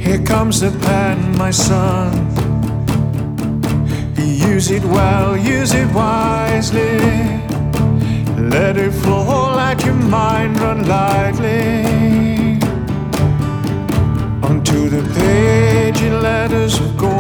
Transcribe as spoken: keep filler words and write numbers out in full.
Here comes the pen, my son. Use it well, use it wisely. Let it flow, let your mind run lightly. Onto the page in letters of gold.